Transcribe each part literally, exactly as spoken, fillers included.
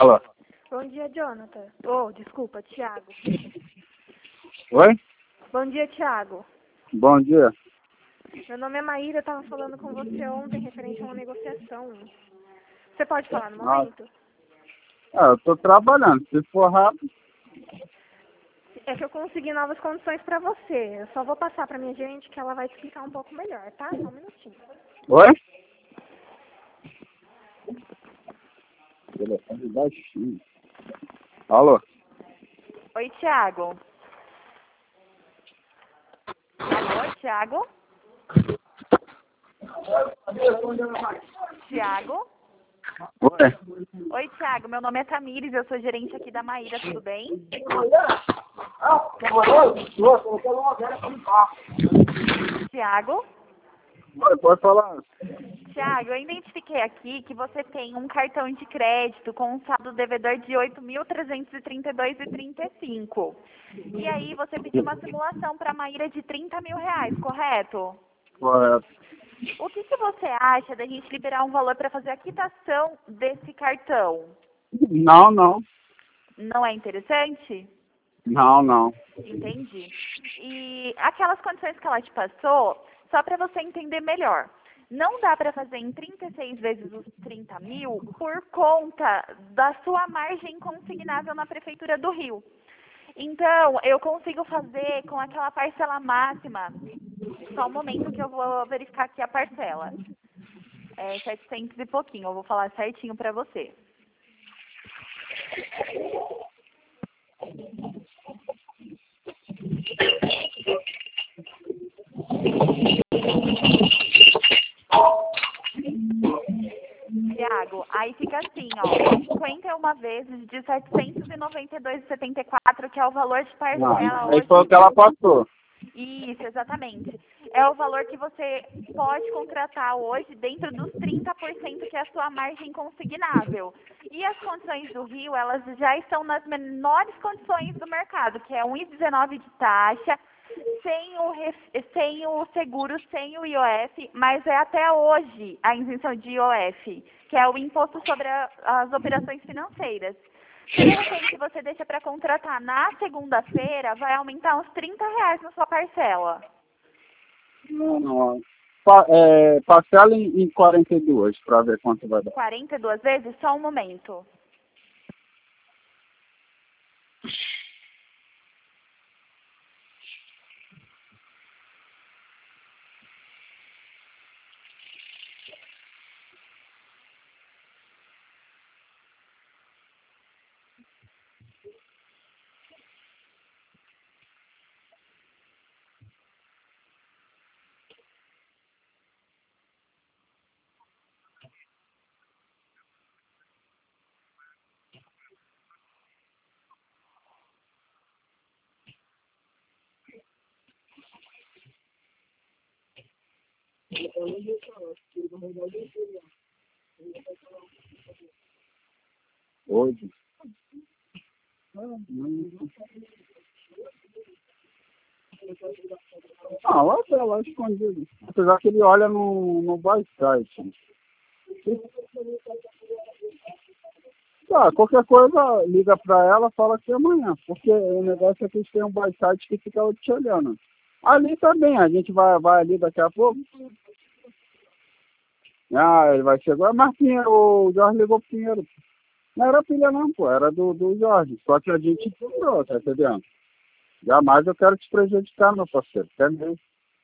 Alô? Bom dia, Jonathan. Oh, desculpa, Thiago. Oi? Bom dia, Thiago. Bom dia. Meu nome é Maíra, eu estava falando com você ontem referente a uma negociação. Você pode falar no Ah, momento? é, eu tô trabalhando. Se for rápido, É que eu consegui novas condições para você. Eu só vou passar para minha gerente que ela vai te explicar um pouco melhor, tá? Só um minutinho. oi? Telefone baixinho. Alô? Oi, Thiago. Alô, Thiago? Thiago? Oi? Oi, Thiago. Meu nome é Tamires, eu sou gerente aqui da Maíra, tudo bem? Thiago? Oi, pode falar. Thiago, eu identifiquei aqui que você tem um cartão de crédito com um saldo devedor de oito mil trezentos e trinta e dois reais e trinta e cinco centavos. E aí você pediu uma simulação para a Maíra de trinta mil reais, correto? Correto. O que, que você acha da gente liberar um valor para fazer a quitação desse cartão? Não, não. Não é interessante? Não, não. Entendi. E aquelas condições que ela te passou, só para você entender melhor. Não dá para fazer em trinta e seis vezes os trinta mil por conta da sua margem consignável na Prefeitura do Rio. Então, eu consigo fazer com aquela parcela máxima. Só um momento que eu vou verificar aqui a parcela. É setecentos e pouquinho, eu vou falar certinho para você. Tiago, aí fica assim, ó, cinquenta e uma vezes de setecentos e noventa e dois reais e setenta e quatro, que é o valor de Não. parcela Aí hoje. foi o que ela passou. Isso, exatamente. É o valor que você pode contratar hoje dentro dos trinta por cento que é a sua margem consignável. E as condições do Rio, elas já estão nas menores condições do mercado, que é um vírgula dezenove de taxa, sem o, ref- sem o seguro, sem o I O F, mas é até hoje a isenção de I O F, que é o imposto sobre a- as operações financeiras. Se de repente você deixa para contratar na segunda-feira, vai aumentar uns trinta reais na sua parcela. Não, não. Pa, é, parcela em, em quarenta e duas para ver quanto vai dar. quarenta e duas vezes? Só um momento. Hoje. Ah, não. Ah, lá tá lá escondido. Apesar que ele olha no, no buy site. Tá, qualquer coisa, liga pra ela, fala que é amanhã. Porque o negócio é que eles têm um buy site que fica te olhando. Ali tá bem, a gente vai, vai ali daqui a pouco. Ah, ele vai chegar. Mas Pinheiro, o Jorge ligou pro Pinheiro. Não era pilha não, pô, era do, do Jorge. Só que a gente comprou, tá entendendo? Jamais eu quero te prejudicar, meu parceiro. Até mesmo.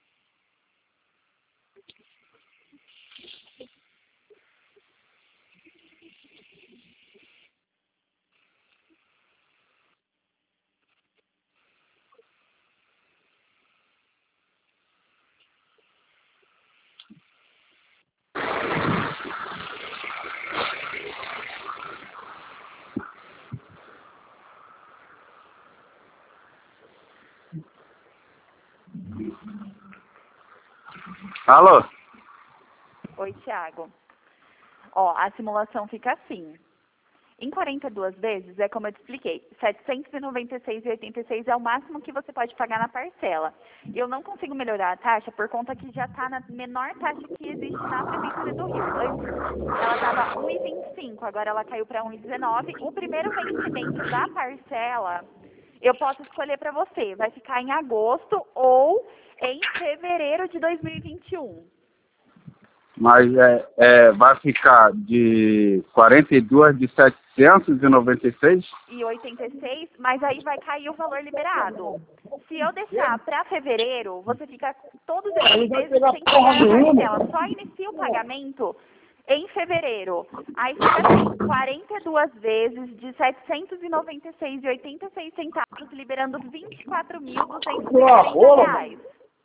Alô? Oi, Thiago. Ó, a simulação fica assim. Em quarenta e duas vezes, é como eu te expliquei, setecentos e noventa e seis reais e oitenta e seis centavos é o máximo que você pode pagar na parcela. Eu não consigo melhorar a taxa por conta que já está na menor taxa que existe na Prefeitura do Rio. Antes, ela estava um real e vinte e cinco, agora ela caiu para um real e dezenove. O primeiro vencimento da parcela, eu posso escolher para você, vai ficar em agosto ou em fevereiro de dois mil e vinte e um. Mas é, é, vai ficar de quarenta e dois de setecentos e noventa e seis? E oitenta e seis, mas aí vai cair o valor liberado. Se eu deixar para fevereiro, você fica todos esses meses sem pagar a parcela. Só inicia o pagamento em fevereiro. Aí fica assim, quarenta e duas vezes de setecentos e noventa e seis reais e oitenta e seis centavos, liberando vinte e quatro mil duzentos e trinta reais.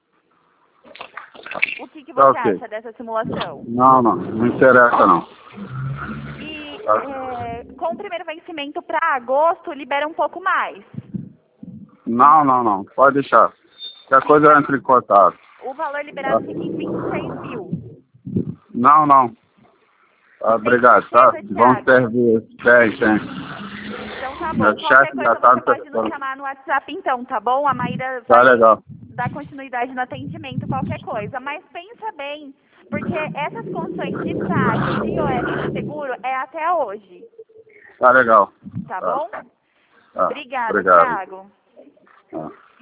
O que, que você Ok. acha dessa simulação? Não, não, não interessa não. E é, com o primeiro vencimento para agosto, libera um pouco mais. Não, não, não, pode deixar. Qualquer coisa eu entro em contato. O valor liberado fica em vinte e seis mil. Não, não. Ah, obrigado, tá? Vamos servir. Tem, tem. Então tá bom. Meu Qualquer chefe coisa já tá você no pode nos telefone. chamar no WhatsApp então, tá bom? A Maíra Tá vai legal. dar continuidade no atendimento, qualquer coisa. Mas pensa bem, porque essas condições de taxa, de I O F de seguro é até hoje. Tá legal. Tá Tá. bom? Tá. Obrigada, Obrigado. Thiago. Tá.